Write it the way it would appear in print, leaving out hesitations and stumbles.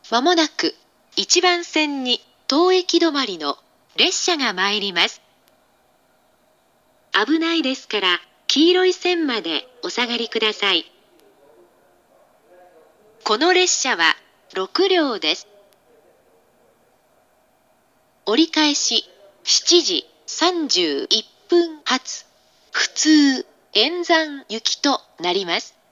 まもなく1番線に当駅止まりの列車が参ります。危ないですから黄色い線までお下がりください。この列車は6両です。折り返し7時31分発普通円山行きとなります。